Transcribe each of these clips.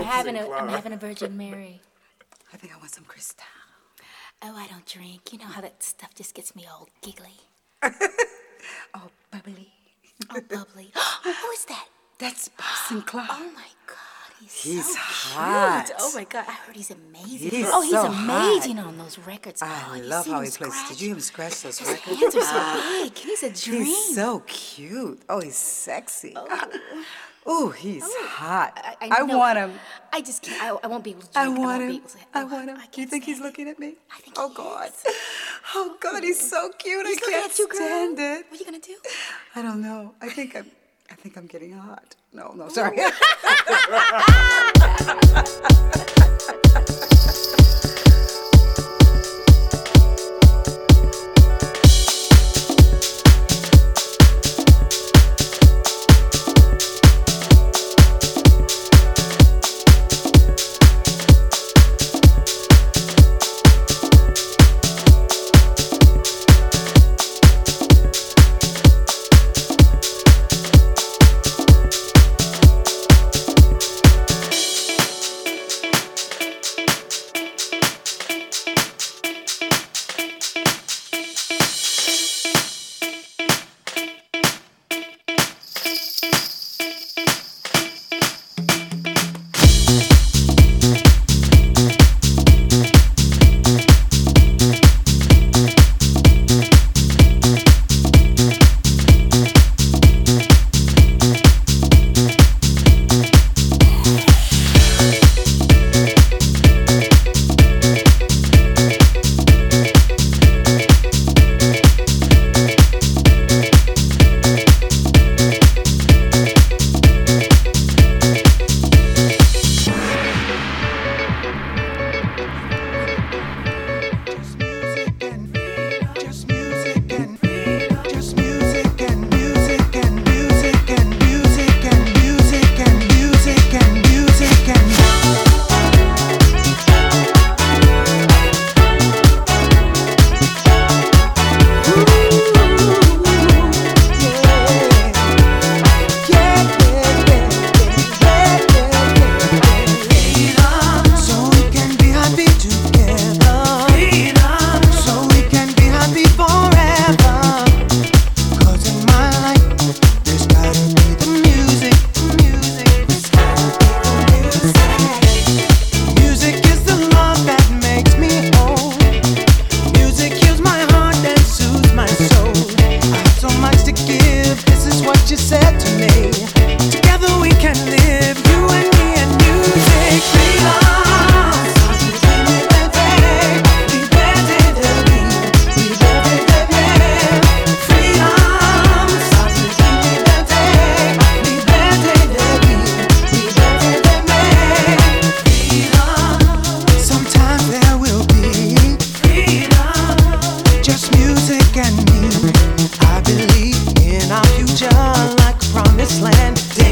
I'm having a Virgin Mary. I think I want some Cristal. Oh, I don't drink. You know how that stuff just gets me all giggly. Oh, bubbly. Oh, bubbly. Who is that? That's Boston Clark. Oh my God, He's so hot. cute. Oh my God, I heard he's amazing. He's he's so amazing hot. on those records. I you love see how him he plays. scratch? Did you hear him scratch those His records? hands are so big. He's a dream. He's so cute. Oh, he's sexy. Oh, he's hot. I know. want him. I just can't. I won't be able to I drink. want won't him. be able to. I want him. I Do you can't think he's stand looking at me? I think Oh, he God. is. Oh, God, he's so cute. He's I looking can't at you, girl. stand it. What are you gonna do? I don't know. I think I'm getting hot. No, sorry.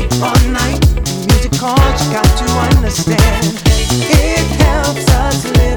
Got to understand, it helps us live.